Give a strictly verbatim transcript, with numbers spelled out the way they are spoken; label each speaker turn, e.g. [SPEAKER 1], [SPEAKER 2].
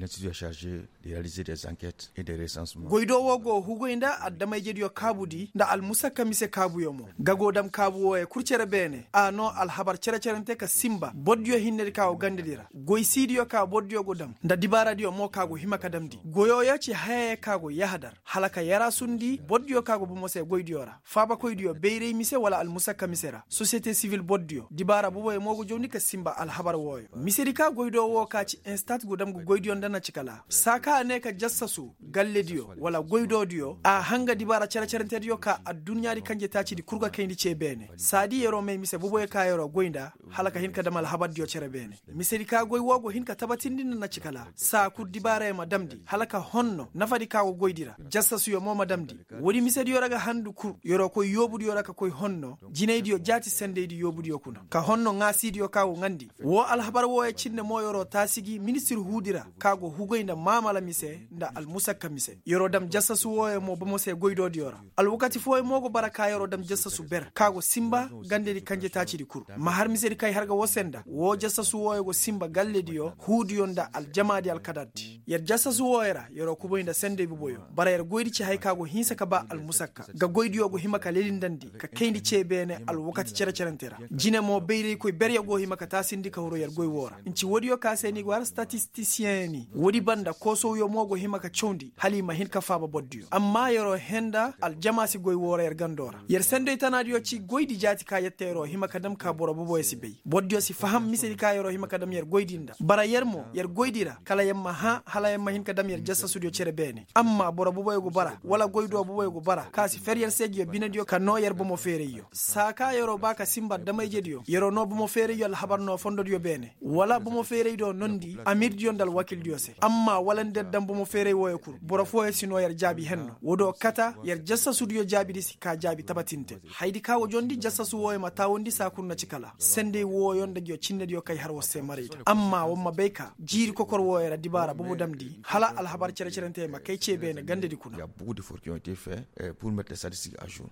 [SPEAKER 1] l'institut est chargé de réaliser des enquêtes et des recensements.
[SPEAKER 2] Goido wogo hugoinda addamay jediyo kabudi nda al musakka mise kabu yomo gagodam kabu e kurcere bene ano al habar cere cerente ka simba boddiyo hinnedi ka o gandedira goy sidiyo ka boddiyo godam nda dibara diyo mo kago himaka damdi goyo yaci haye kago yahadar halaka yara sundi boddiyo kago bu mose goydiyora faba koydiyo beyre mise wala al musakka misera société civile boddiyo dibara bubo e mogo joni ka simba al habar woyo misedi ka goydo wo ka ci instat godam go goydiyo ndana cikala saka ne ka jassasu galle diyo wala goydo diyo a hanga dibara cere cerente diyo ka a dunyari kanje taci di kurga kayndi ce bene sadi yero me mise bubo e ka yero goynda halaka hinka damal habar diyo cere bene misedi ka goy wogo hinka tabatindi na cikala sa kur dibara e madamdi halaka honno nafadi ka go goydira jassasu yo mo madamdi wodi misedi yoraga handu kur yoro ko yobudi yoraka koy honno jineydi yo jati sendeydi yobudi yo kuna ka honno ngasidi yo kawo ngandi wo al habar wo e cinne mo yoro tasigi ministre hudira kago hugoynda mamala mise nda al musakka mise yoro dam jassasu wo e mo bamo se goydodi yora al wakati fo e mogo baraka yoro dam jassasu ber kago simba gandedi kanje taci di kur ma har misedi kay harga wo senda wo jassasu wo e go simba galledi yo hudi yonda al jamaadi al kadatti yer jassasu wo era yoro kuboynda sende biboyo bara yer goydi ci hay kago hinsa ka ba al musakka ga goydi yo go himaka lelindandi ka kayndi cebene al wakati cere cerentera jine mo beyre koy berya go himaka tasindi ka horo yer goy wora inci wodi yo ka seni war statisticien ni wodi banda koso yo mogo himaka chondi halima hin ka faba boddiyo amma yoro henda al jamasi goy wora yer gandora yer sende tanadi yo ci goydi jati ka yettero himaka dam ka boro bobo e si bey boddiyo si faham misedi ka yoro himaka dam yer goydinda bara yer mo yer goydira kala yamma ha hala yamma hin ka dam yer jassa studio cere bene amma boro bobo e go bara wala goydo bobo e go bara kasi ferier sejo binadiyo ka no yer bomo fere yo saka yoro baka simba damay jediyo yoro no bomo fere yo al habar no fondo diyo bene wala bomo fere do nondi amir diyo dal wakil diyo se amma wala der dam bomo fere wo kur boro fo e sino yer jabi henno wodo kata yer jassa studio jabi disi ka jabi tabatinte haydi ka wo jondi jassa su wo e mata wondi sa kunna cikala sende wo yonda diyo cinne diyo kay har wo se marita amma womma beyka jiri kokor wo era dibara bomo damdi hala al habar cere cerente ma kay cebe ne gande di kuna
[SPEAKER 1] il y a beaucoup d'efforts qui ont été faits pour mettre les statistiques à jour.